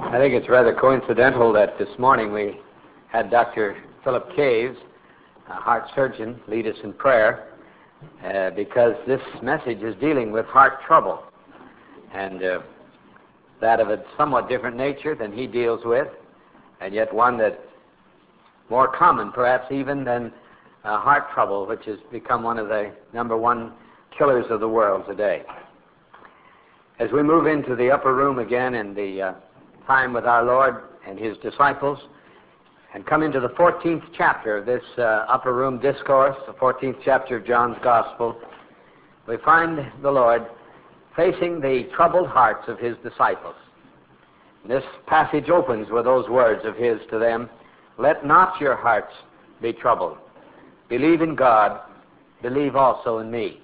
I think it's rather coincidental that this morning we had Dr. Philip Caves, a heart surgeon, lead us in prayer because this message is dealing with heart trouble, and that of a somewhat different nature than he deals with, and yet one that's more common perhaps even than heart trouble, which has become one of the number one killers of the world today. As we move into the upper room again in the time with our Lord and His disciples, and come into the 14th chapter of this upper room discourse, the 14th chapter of John's Gospel, we find the Lord facing the troubled hearts of His disciples. This passage opens with those words of His to them, "Let not your hearts be troubled. Believe in God, believe also in me."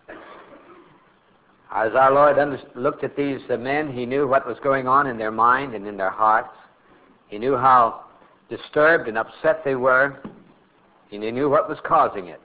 As our Lord looked at these men, He knew what was going on in their mind and in their hearts. He knew how disturbed and upset they were, and He knew what was causing it.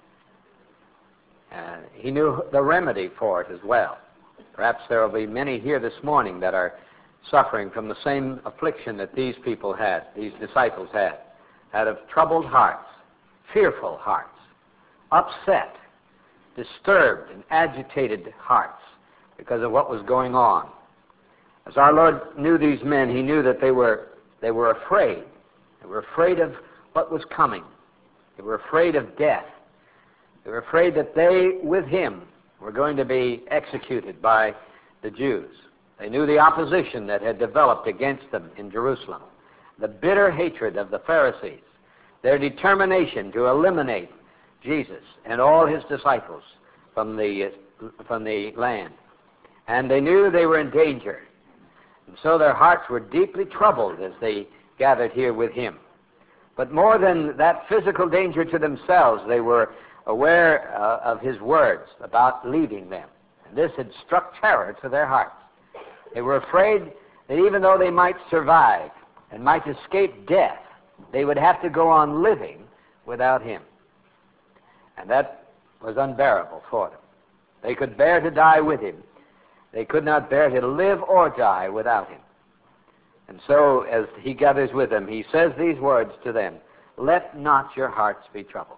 He knew the remedy for it as well. Perhaps there will be many here this morning that are suffering from the same affliction that these people had, these disciples had of troubled hearts, fearful hearts, upset, disturbed and agitated hearts because of what was going on. As our Lord knew these men, He knew that they were afraid. They were afraid of what was coming. They were afraid of death. They were afraid that they, with Him, were going to be executed by the Jews. They knew the opposition that had developed against them in Jerusalem, the bitter hatred of the Pharisees, their determination to eliminate Jesus and all His disciples from the land. And they knew they were in danger. And so their hearts were deeply troubled as they gathered here with Him. But more than that physical danger to themselves, they were aware of His words about leaving them. And this had struck terror to their hearts. They were afraid that even though they might survive and might escape death, they would have to go on living without Him. And that was unbearable for them. They could bear to die with Him. They could not bear to live or die without Him. And so, as He gathers with them, He says these words to them, "Let not your hearts be troubled."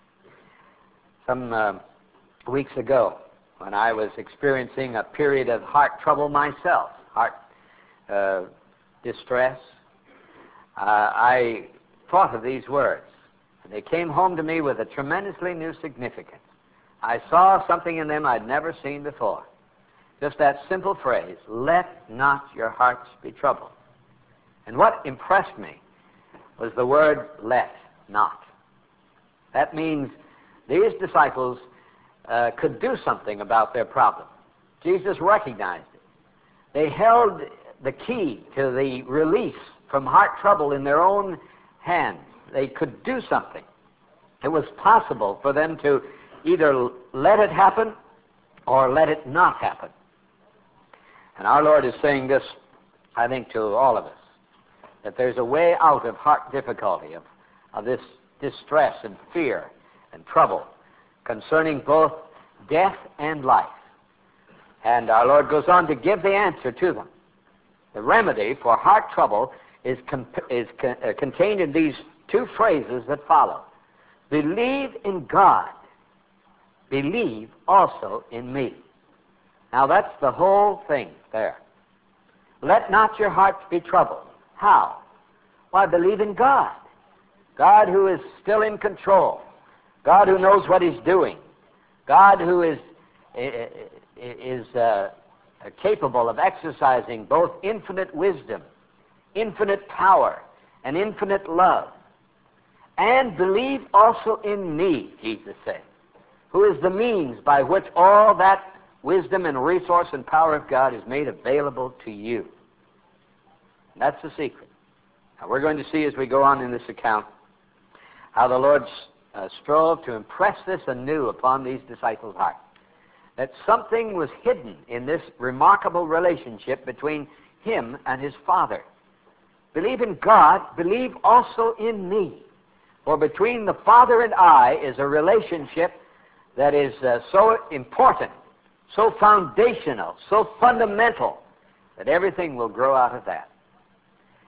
Some weeks ago, when I was experiencing a period of heart trouble myself, heart distress, I thought of these words, and they came home to me with a tremendously new significance. I saw something in them I'd never seen before. Just that simple phrase, "Let not your hearts be troubled." And what impressed me was the word "let not." That means these disciples could do something about their problem. Jesus recognized it. They held the key to the release from heart trouble in their own hands. They could do something. It was possible for them to either let it happen or let it not happen. And our Lord is saying this, I think, to all of us, that there's a way out of heart difficulty, of this distress and fear and trouble concerning both death and life. And our Lord goes on to give the answer to them. The remedy for heart trouble is contained in these two phrases that follow. Believe in God. Believe also in me. Now that's the whole thing there. Let not your hearts be troubled. How? Why, believe in God. God who is still in control. God who knows what He's doing. God who is capable of exercising both infinite wisdom, infinite power, and infinite love. And believe also in me, Jesus said, who is the means by which all that wisdom and resource and power of God is made available to you. And that's the secret. Now we're going to see as we go on in this account how the Lord strove to impress this anew upon these disciples' hearts. That something was hidden in this remarkable relationship between Him and His Father. Believe in God, believe also in me. For between the Father and I is a relationship that is so important, so foundational, so fundamental, that everything will grow out of that.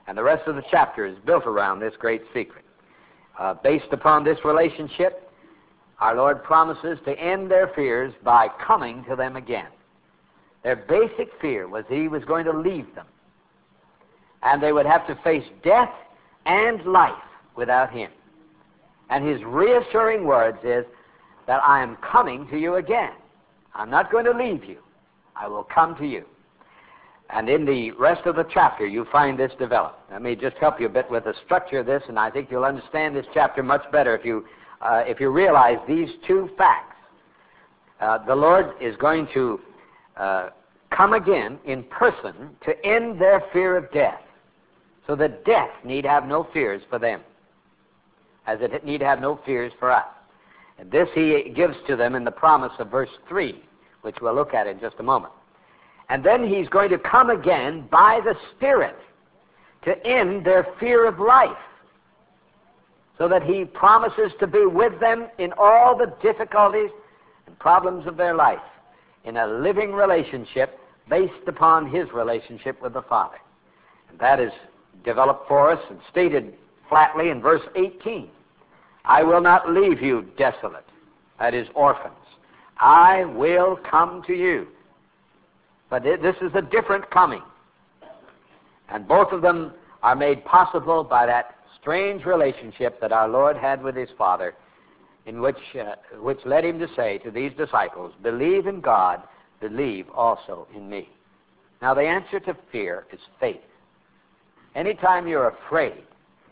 And the rest of the chapter is built around this great secret. Based upon this relationship, our Lord promises to end their fears by coming to them again. Their basic fear was He was going to leave them, and they would have to face death and life without Him. And His reassuring words is that I am coming to you again. I'm not going to leave you. I will come to you. And in the rest of the chapter, you find this developed. Let me just help you a bit with the structure of this, and I think you'll understand this chapter much better if you realize these two facts. The Lord is going to come again in person to end their fear of death, so that death need have no fears for them, as it need have no fears for us. And this He gives to them in the promise of verse 3, which we'll look at in just a moment. And then He's going to come again by the Spirit to end their fear of life, so that He promises to be with them in all the difficulties and problems of their life, in a living relationship based upon His relationship with the Father. And that is developed for us and stated flatly in verse 18. I will not leave you desolate, that is, orphans. I will come to you. But this is a different coming. And both of them are made possible by that strange relationship that our Lord had with His Father, in which led Him to say to these disciples, believe in God, believe also in me. Now, the answer to fear is faith. Anytime you're afraid,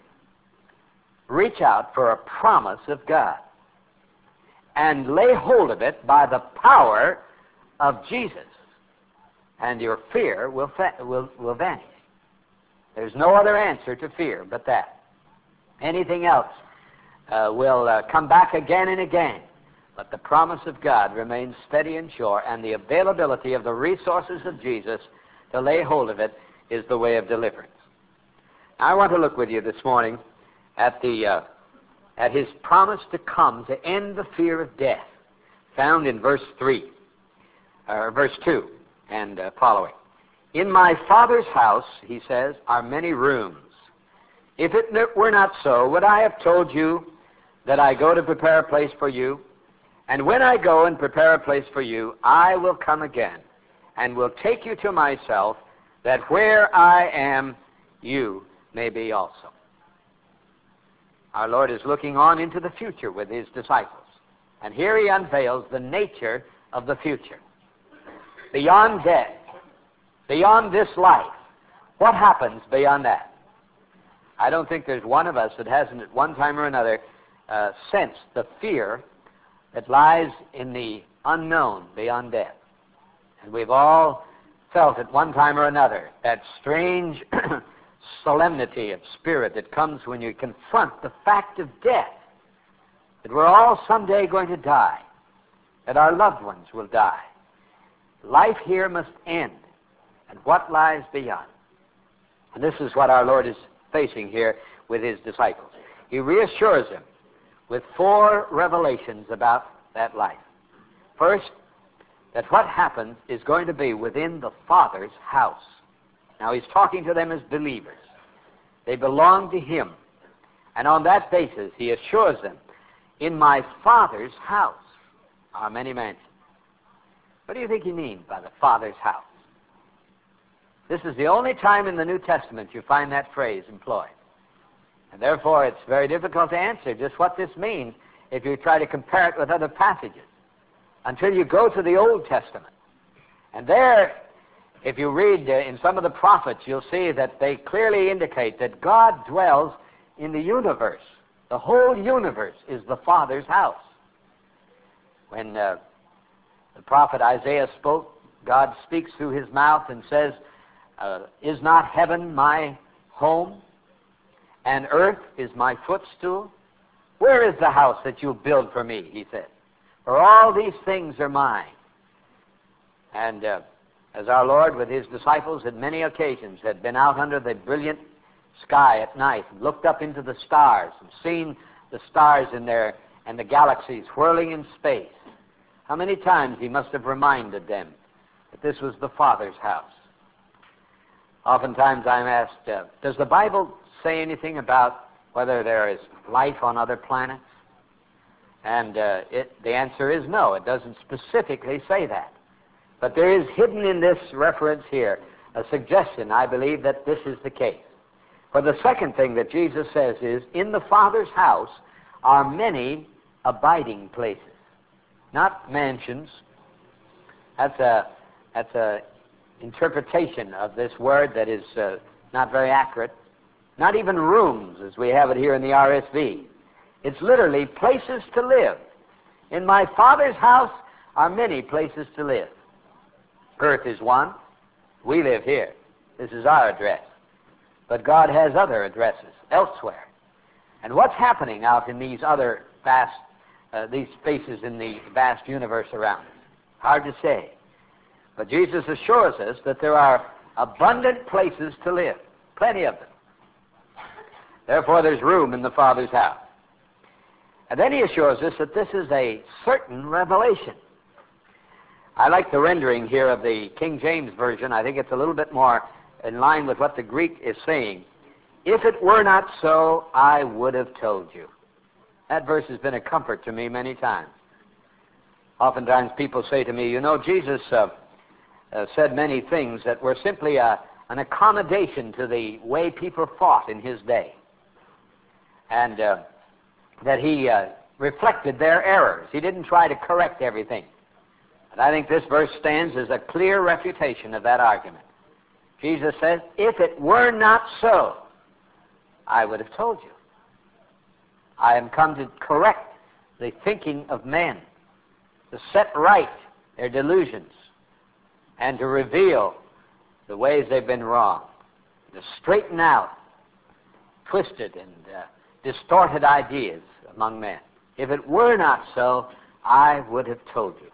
reach out for a promise of God and lay hold of it by the power of Jesus, and your fear will vanish. There's no other answer to fear but that. Anything else will come back again and again, but the promise of God remains steady and sure, and the availability of the resources of Jesus to lay hold of it is the way of deliverance. I want to look with you this morning at His promise to come to end the fear of death, found in verse 2 and following. In my Father's house, He says, are many rooms. If it were not so, would I have told you that I go to prepare a place for you? And when I go and prepare a place for you, I will come again and will take you to myself, that where I am, you may be also. Our Lord is looking on into the future with His disciples. And here He unveils the nature of the future. Beyond death, beyond this life, what happens beyond that? I don't think there's one of us that hasn't at one time or another sensed the fear that lies in the unknown beyond death. And we've all felt at one time or another that strange solemnity of spirit that comes when you confront the fact of death, that we're all someday going to die, that our loved ones will die. Life here must end, and what lies beyond? And this is what our Lord is facing here with His disciples. He reassures them with 4 revelations about that life. First, that what happens is going to be within the Father's house. Now, He's talking to them as believers. They belong to Him. And on that basis, He assures them, in my Father's house are many mansions. What do you think He means by the Father's house? This is the only time in the New Testament you find that phrase employed. And therefore, it's very difficult to answer just what this means if you try to compare it with other passages, until you go to the Old Testament. And there, if you read in some of the prophets, you'll see that they clearly indicate that God dwells in the universe. The whole universe is the Father's house. When the prophet Isaiah spoke, God speaks through his mouth and says, is not heaven my home, and earth is my footstool? Where is the house that you build for me, he said. For all these things are mine. And as our Lord with His disciples at many occasions had been out under the brilliant sky at night and looked up into the stars and seen the stars in there and the galaxies whirling in space, how many times He must have reminded them that this was the Father's house. Oftentimes I'm asked, does the Bible say anything about whether there is life on other planets? And the answer is no. It doesn't specifically say that. But there is hidden in this reference here a suggestion, I believe, that this is the case. For the second thing that Jesus says is, in the Father's house are many abiding places. Not mansions. That's a interpretation of this word that is not very accurate. Not even rooms, as we have it here in the RSV. It's literally places to live. In my Father's house are many places to live. Earth is one. We live here. This is our address. But God has other addresses elsewhere. And what's happening out in these other vast, these spaces in the vast universe around us? Hard to say. But Jesus assures us that there are abundant places to live. Plenty of them. Therefore, there's room in the Father's house. And then he assures us that this is a certain revelation. I like the rendering here of the King James Version. I think it's a little bit more in line with what the Greek is saying. If it were not so, I would have told you. That verse has been a comfort to me many times. Oftentimes people say to me, you know, Jesus said many things that were simply an accommodation to the way people thought in his day. And that he reflected their errors. He didn't try to correct everything. And I think this verse stands as a clear refutation of that argument. Jesus says, if it were not so, I would have told you. I am come to correct the thinking of men, to set right their delusions, and to reveal the ways they've been wrong, to straighten out twisted and distorted ideas among men. If it were not so, I would have told you.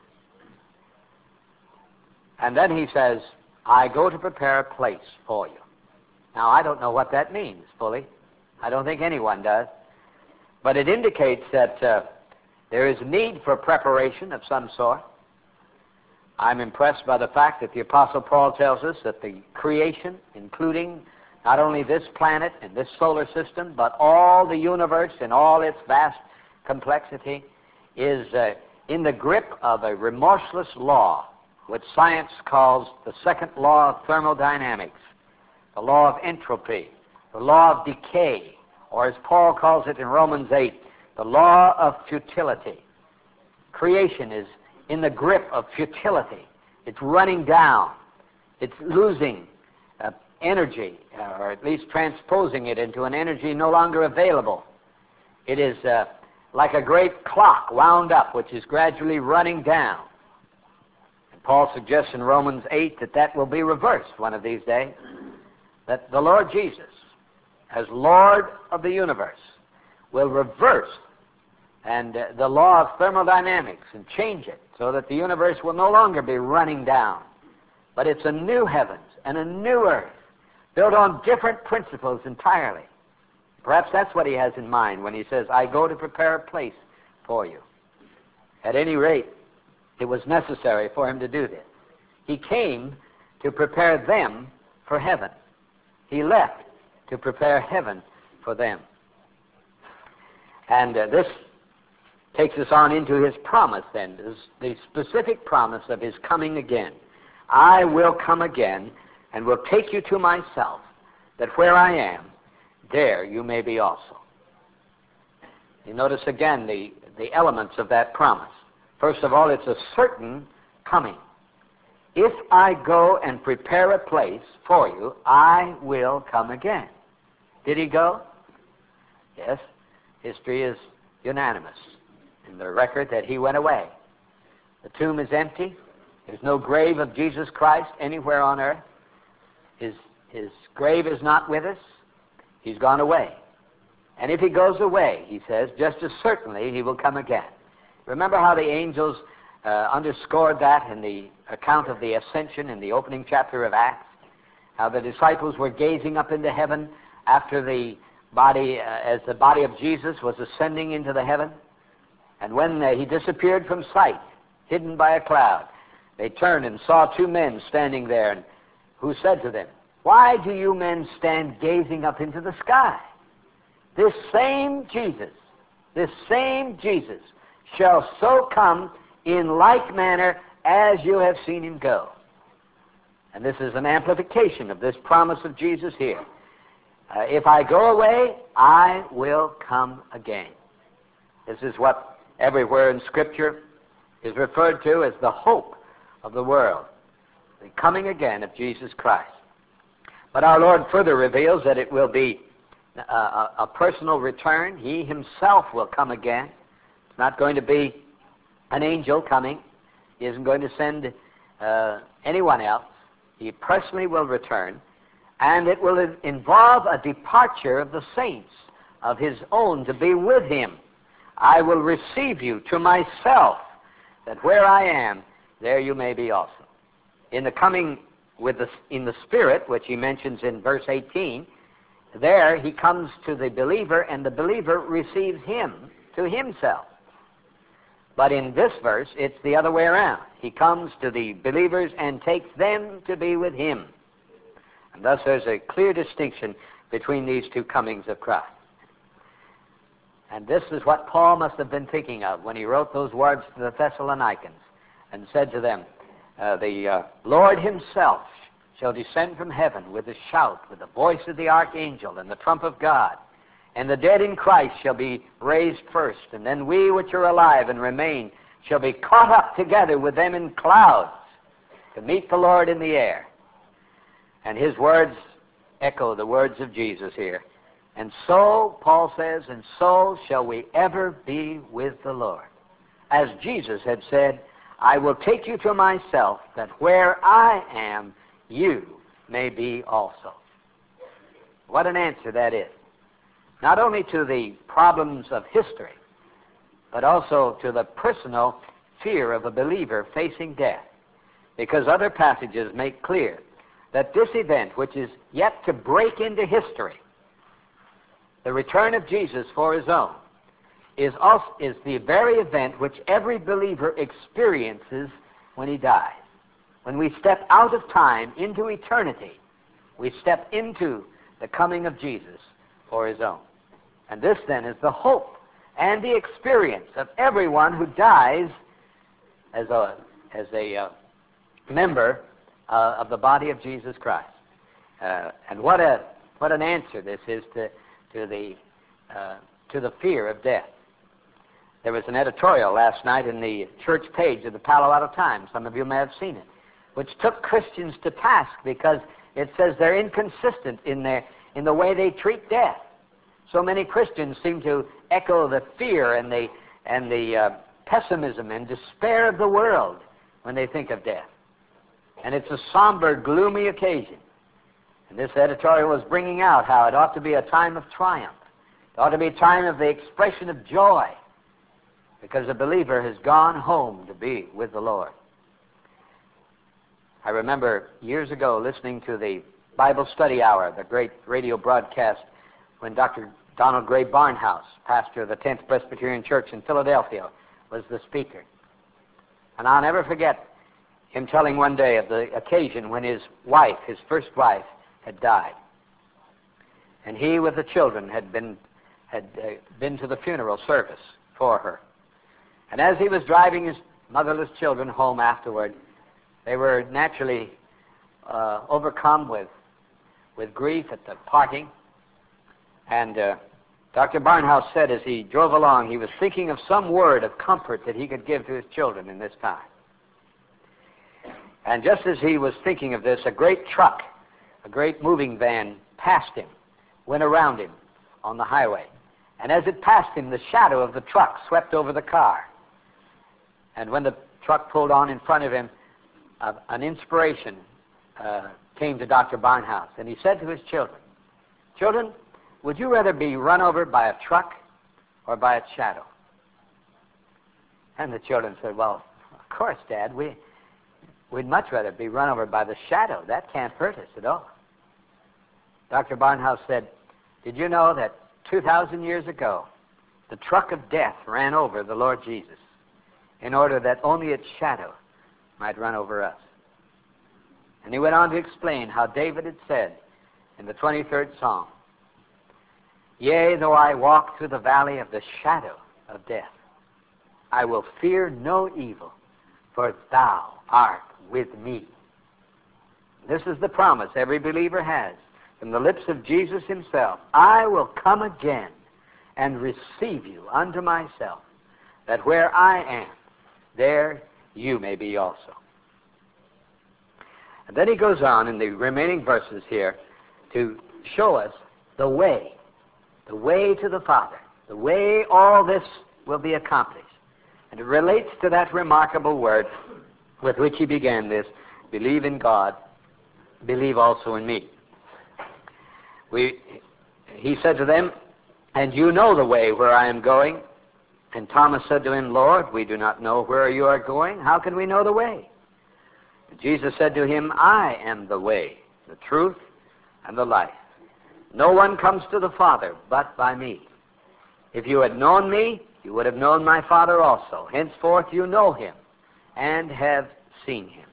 And then he says, I go to prepare a place for you. Now, I don't know what that means fully. I don't think anyone does. But it indicates that there is need for preparation of some sort. I'm impressed by the fact that the Apostle Paul tells us that the creation, including not only this planet and this solar system, but all the universe and all its vast complexity, is in the grip of a remorseless law, which science calls the second law of thermodynamics, the law of entropy, the law of decay, or as Paul calls it in Romans 8, the law of futility. Creation is in the grip of futility. It's running down. It's losing energy, or at least transposing it into an energy no longer available. It is like a great clock wound up, which is gradually running down. And Paul suggests in Romans 8 that that will be reversed one of these days, that the Lord Jesus, as Lord of the universe, will reverse and the law of thermodynamics and change it so that the universe will no longer be running down, but it's a new heavens and a new earth built on different principles entirely. Perhaps that's what he has in mind when he says, I go to prepare a place for you. At any rate, it was necessary for him to do this. He came to prepare them for heaven. He left to prepare heaven for them. And this takes us on into his promise then, the specific promise of his coming again. I will come again and will take you to myself, that where I am, there you may be also. You notice again the elements of that promise. First of all, it's a certain coming. If I go and prepare a place for you, I will come again. Did he go? Yes. History is unanimous in the record that he went away. The tomb is empty. There's no grave of Jesus Christ anywhere on earth. His grave is not with us. He's gone away. And if he goes away, he says, just as certainly he will come again. Remember how the angels underscored that in the account of the ascension in the opening chapter of Acts? How the disciples were gazing up into heaven after the body, as the body of Jesus was ascending into the heaven. And when he disappeared from sight, hidden by a cloud, they turned and saw two men standing there, and who said to them, Why do you men stand gazing up into the sky? This same Jesus shall so come in like manner as you have seen him go. And this is an amplification of this promise of Jesus here. If I go away, I will come again. This is what everywhere in Scripture is referred to as the hope of the world, the coming again of Jesus Christ. But our Lord further reveals that it will be a personal return. He himself will come again. It's not going to be an angel coming. He isn't going to send anyone else. He personally will return, and it will involve a departure of the saints of his own to be with him. I will receive you to myself, that where I am, there you may be also. In the coming in the Spirit, which he mentions in verse 18, there he comes to the believer, and the believer receives him to himself. But in this verse, it's the other way around. He comes to the believers and takes them to be with him. And thus there's a clear distinction between these two comings of Christ. And this is what Paul must have been thinking of when he wrote those words to the Thessalonians and said to them, the Lord himself shall descend from heaven with a shout, with the voice of the archangel and the trump of God. And the dead in Christ shall be raised first, and then we which are alive and remain shall be caught up together with them in clouds to meet the Lord in the air. And his words echo the words of Jesus here. And so, Paul says, and so shall we ever be with the Lord. As Jesus had said, I will take you to myself, that where I am, you may be also. What an answer that is. Not only to the problems of history, but also to the personal fear of a believer facing death. Because other passages make clear that this event, which is yet to break into history, the return of Jesus for his own, is the very event which every believer experiences when he dies. When we step out of time into eternity, we step into the coming of Jesus for his own. And this, then, is the hope and the experience of everyone who dies as a member of the body of Jesus Christ. And what an answer this is to the fear of death. There was an editorial last night in the church page of the Palo Alto Times. Some of you may have seen it, which took Christians to task because it says they're inconsistent in the way they treat death. So many Christians seem to echo the fear and the pessimism and despair of the world when they think of death. And it's a somber, gloomy occasion. And this editorial was bringing out how it ought to be a time of triumph. It ought to be a time of the expression of joy, because the believer has gone home to be with the Lord. I remember years ago listening to the Bible Study Hour, the great radio broadcast, when Dr. Donald Gray Barnhouse, pastor of the 10th Presbyterian Church in Philadelphia, was the speaker. And I'll never forget him telling one day of the occasion when his wife, his first wife, had died. And he, with the children, had been to the funeral service for her. And as he was driving his motherless children home afterward, they were naturally overcome with grief at the parting. And Dr. Barnhouse said as he drove along, he was thinking of some word of comfort that he could give to his children in this time. And just as he was thinking of this, a great truck, a great moving van, passed him, went around him on the highway. And as it passed him, the shadow of the truck swept over the car. And when the truck pulled on in front of him, an inspiration came to Dr. Barnhouse. And he said to his children, "Children, would you rather be run over by a truck or by a shadow?" And the children said, "Well, of course, Dad, we'd much rather be run over by the shadow. That can't hurt us at all." Dr. Barnhouse said, "Did you know that 2,000 years ago, the truck of death ran over the Lord Jesus in order that only its shadow might run over us?" And he went on to explain how David had said in the 23rd Psalm, "Yea, though I walk through the valley of the shadow of death, I will fear no evil, for thou art with me." This is the promise every believer has from the lips of Jesus himself. "I will come again and receive you unto myself, that where I am, there you may be also." And then he goes on in the remaining verses here to show us the way to the Father, the way all this will be accomplished. And it relates to that remarkable word with which he began this, "Believe in God, believe also in me." He said to them, "And you know the way where I am going." And Thomas said to him, "Lord, we do not know where you are going. How can we know the way?" And Jesus said to him, "I am the way, the truth, and the life. No one comes to the Father but by me. If you had known me, you would have known my Father also. Henceforth you know him and have seen him."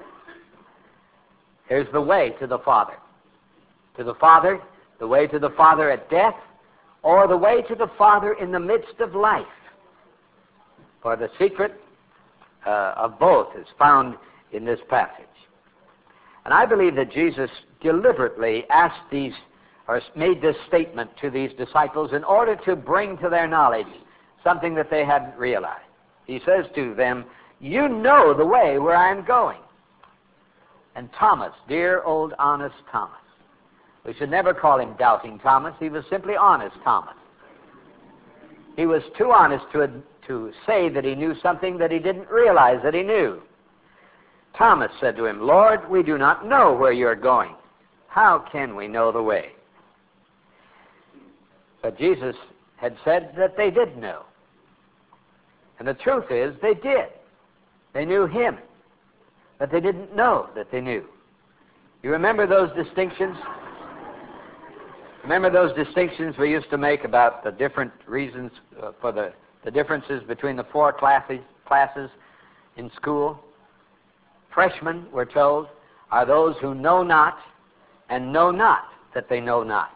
Here's the way to the Father. To the Father, the way to the Father at death, or the way to the Father in the midst of life. For the secret of both is found in this passage. And I believe that Jesus deliberately asked these, or made this statement to these disciples in order to bring to their knowledge something that they hadn't realized. He says to them, "You know the way where I am going." And Thomas, dear old honest Thomas, we should never call him doubting Thomas. He was simply honest Thomas. He was too honest to say that he knew something that he didn't realize that he knew. Thomas said to him, "Lord, we do not know where you are going. How can we know the way?" But Jesus had said that they did know. And the truth is, they did. They knew him, but they didn't know that they knew. You remember those distinctions? Remember those distinctions we used to make about the different reasons for the differences between the four classes in school? Freshmen, we're told, are those who know not and know not that they know not.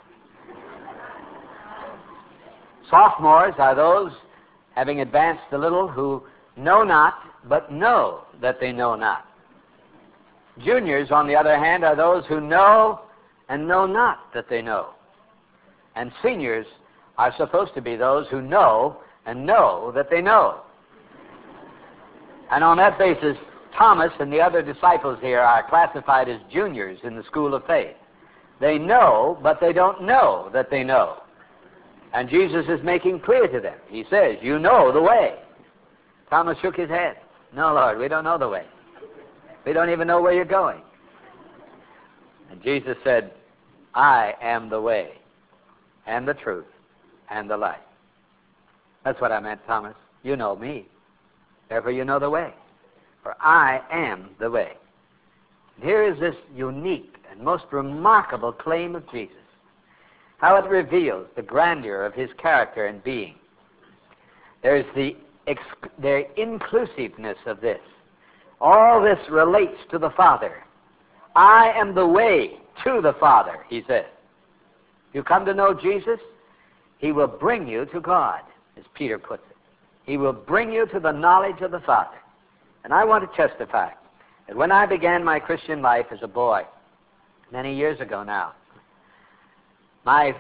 Sophomores are those, having advanced a little, who know not but know that they know not. Juniors, on the other hand, are those who know and know not that they know. And seniors are supposed to be those who know and know that they know. And on that basis, Thomas and the other disciples here are classified as juniors in the school of faith. They know, but they don't know that they know. And Jesus is making clear to them. He says, "You know the way." Thomas shook his head. "No, Lord, we don't know the way. We don't even know where you're going." And Jesus said, "I am the way and the truth and the life." That's what I meant, Thomas. You know me. Therefore you know the way. For I am the way. And here is this unique and most remarkable claim of Jesus. How it reveals the grandeur of his character and being. There's the inclusiveness of this. All this relates to the Father. I am the way to the Father, he says. You come to know Jesus, he will bring you to God, as Peter puts it. He will bring you to the knowledge of the Father. And I want to testify that when I began my Christian life as a boy, many years ago now, my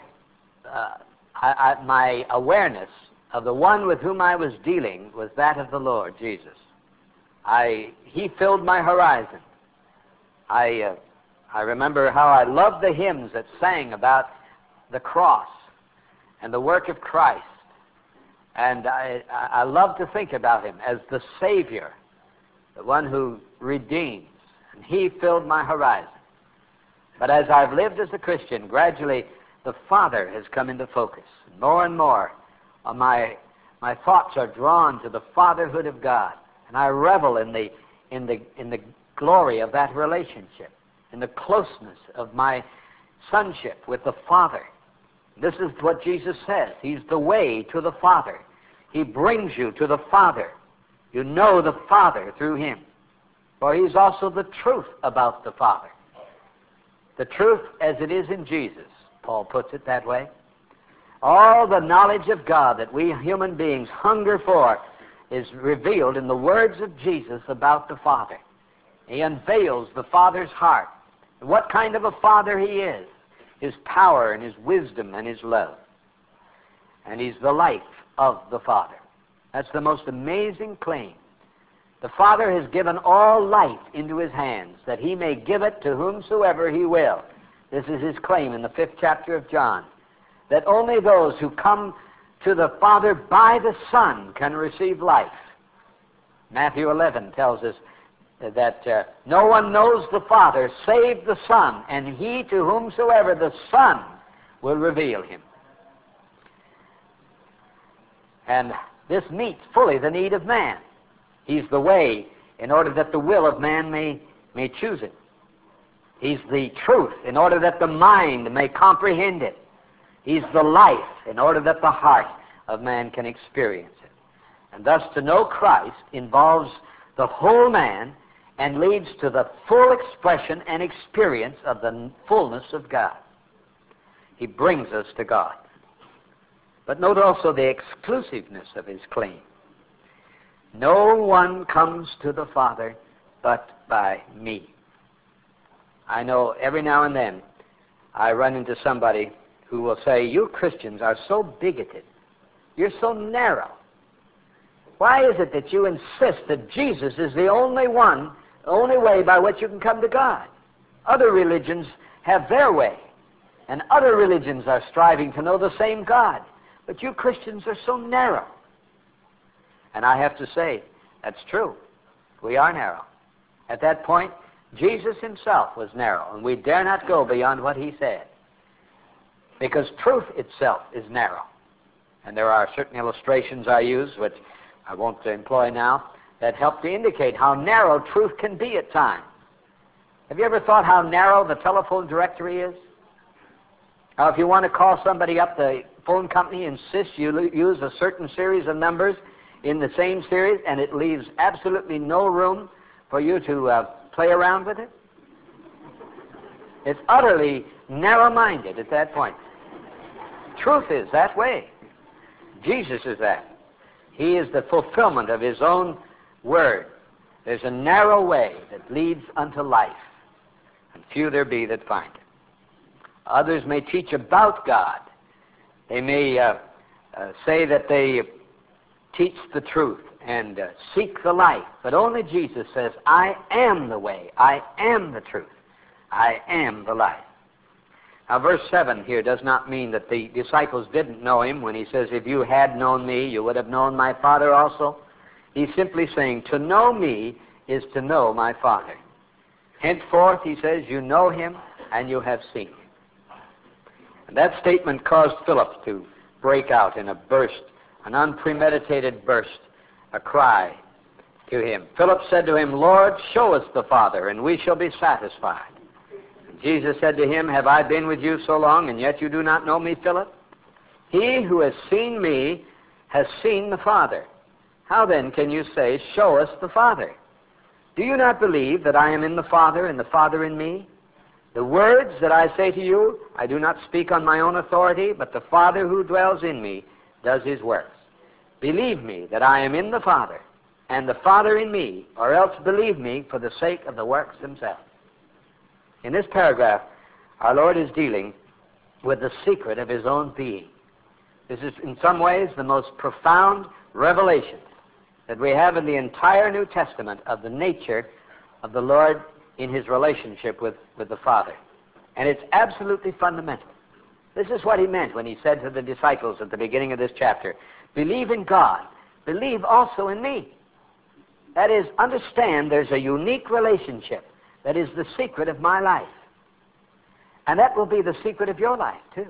awareness of the one with whom I was dealing was that of the Lord Jesus. He filled my horizon. I remember how I loved the hymns that sang about the cross and the work of Christ. And I love to think about him as the Savior, the one who redeems. And he filled my horizon. But as I've lived as a Christian, gradually the Father has come into focus. More and more, my thoughts are drawn to the fatherhood of God. And I revel in the glory of that relationship, in the closeness of my sonship with the Father. This is what Jesus says. He's the way to the Father. He brings you to the Father. You know the Father through him. For He's also the truth about the Father. The truth as it is in Jesus, Paul puts it that way. All the knowledge of God that we human beings hunger for is revealed in the words of Jesus about the Father. He unveils the Father's heart, what kind of a Father He is, His power and His wisdom and His love. And He's the life of the Father. That's the most amazing claim. The Father has given all life into His hands, that He may give it to whomsoever He will. This is His claim in the 5th chapter of John, that only those who come to the Father by the Son can receive life. Matthew 11 tells us that no one knows the Father save the Son, and he to whomsoever the Son will reveal Him. And this meets fully the need of man. He's the way in order that the will of man may choose it. He's the truth in order that the mind may comprehend it. He's the life in order that the heart of man can experience it. And thus to know Christ involves the whole man and leads to the full expression and experience of the fullness of God. He brings us to God. But note also the exclusiveness of His claim. No one comes to the Father but by me. I know every now and then I run into somebody who will say, you Christians are so bigoted. You're so narrow. Why is it that you insist that Jesus is the only way by which you can come to God? Other religions have their way, and other religions are striving to know the same God. But you Christians are so narrow. And I have to say, that's true. We are narrow. At that point, Jesus Himself was narrow, and we dare not go beyond what He said. Because truth itself is narrow. And there are certain illustrations I use, which I won't employ now, that help to indicate how narrow truth can be at times. Have you ever thought how narrow the telephone directory is? Now, if you want to call somebody up, the phone company insists you use a certain series of numbers in the same series, and it leaves absolutely no room for you to play around with it. It's utterly narrow-minded at that point. Truth is that way. Jesus is that. He is the fulfillment of His own word. There's a narrow way that leads unto life, and few there be that find it. Others may teach about God. They may say that they teach the truth and seek the life, but only Jesus says, I am the way, I am the truth, I am the life. Now, verse 7 here does not mean that the disciples didn't know Him when He says, if you had known me, you would have known my Father also. He's simply saying, to know me is to know my Father. Henceforth, He says, you know Him and you have seen Him. And that statement caused Philip to break out in a burst, an unpremeditated burst, a cry to Him. Philip said to Him, Lord, show us the Father, and we shall be satisfied. And Jesus said to him, have I been with you so long, and yet you do not know me, Philip? He who has seen me has seen the Father. How then can you say, show us the Father? Do you not believe that I am in the Father, and the Father in me? The words that I say to you, I do not speak on my own authority, but the Father who dwells in me does His works. Believe me that I am in the Father, and the Father in me, or else believe me for the sake of the works themselves. In this paragraph, our Lord is dealing with the secret of His own being. This is, in some ways, the most profound revelation that we have in the entire New Testament of the nature of the Lord in His relationship with the Father. And it's absolutely fundamental. This is what He meant when He said to the disciples at the beginning of this chapter, believe in God, believe also in me. That is, understand there's a unique relationship that is the secret of my life. And that will be the secret of your life, too.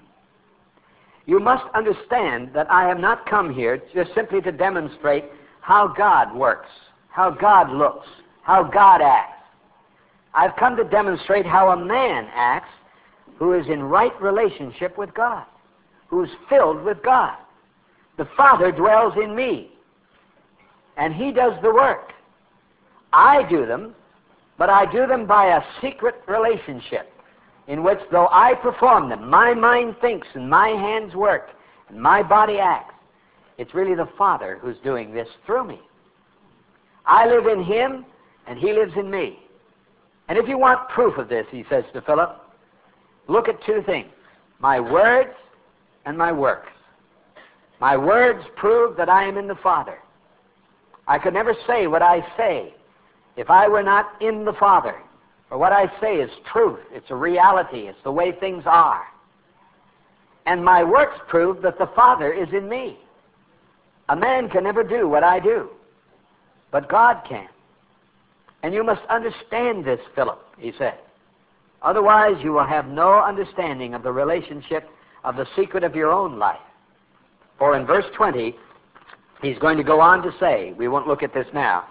You must understand that I have not come here just simply to demonstrate how God works, how God looks, how God acts. I've come to demonstrate how a man acts who is in right relationship with God, who's filled with God. The Father dwells in me, and He does the work. I do them, but I do them by a secret relationship in which, though I perform them, my mind thinks and my hands work and my body acts, it's really the Father who's doing this through me. I live in Him, and He lives in me. And if you want proof of this, he says to Philip, look at two things, my words and my works. My words prove that I am in the Father. I could never say what I say if I were not in the Father. For what I say is truth. It's a reality. It's the way things are. And my works prove that the Father is in me. A man can never do what I do, but God can. And you must understand this, Philip, he said. Otherwise, you will have no understanding of the relationship of the secret of your own life. For in verse 20, he's going to go on to say, we won't look at this now,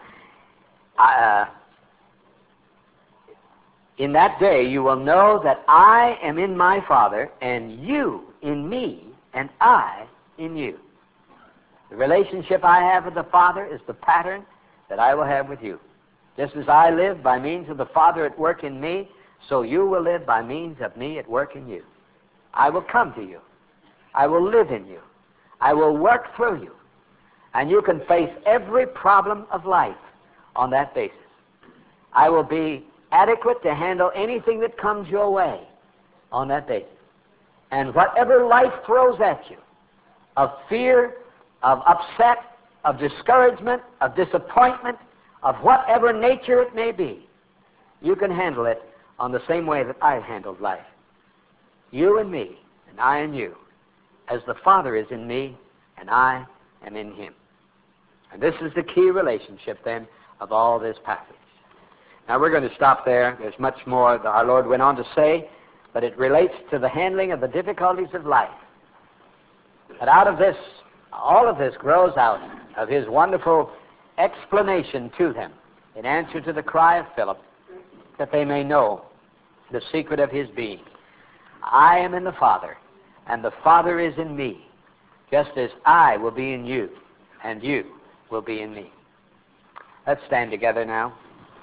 in that day you will know that I am in my Father, and you in me, and I in you. The relationship I have with the Father is the pattern that I will have with you. Just as I live by means of the Father at work in me, so you will live by means of me at work in you. I will come to you. I will live in you. I will work through you. And you can face every problem of life on that basis. I will be adequate to handle anything that comes your way on that basis. And whatever life throws at you, of fear, of upset, of discouragement, of disappointment, of whatever nature it may be, you can handle it on the same way that I handled life. You and me, and I and you, as the Father is in me, and I am in Him. And this is the key relationship, then, of all this passage. Now, we're going to stop there. There's much more that our Lord went on to say, but it relates to the handling of the difficulties of life. But out of this, all of this grows out of His wonderful explanation to them in answer to the cry of Philip, that they may know the secret of His being. I am in the Father, and the Father is in me, just as I will be in you, and you will be in me. Let's stand together now.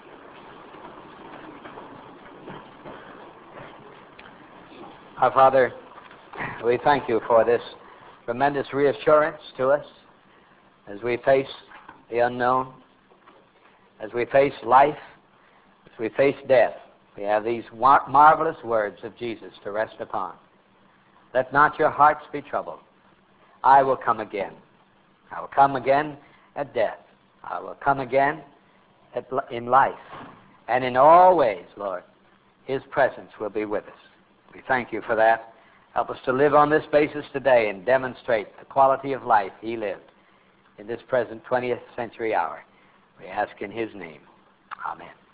Our Father, we thank you for this tremendous reassurance to us as we face the unknown, as we face life, as we face death. We have these marvelous words of Jesus to rest upon. Let not your hearts be troubled. I will come again. I will come again at death. I will come again in life. And in all ways, Lord, His presence will be with us. We thank you for that. Help us to live on this basis today and demonstrate the quality of life He lived in this present 20th century hour. We ask in His name. Amen.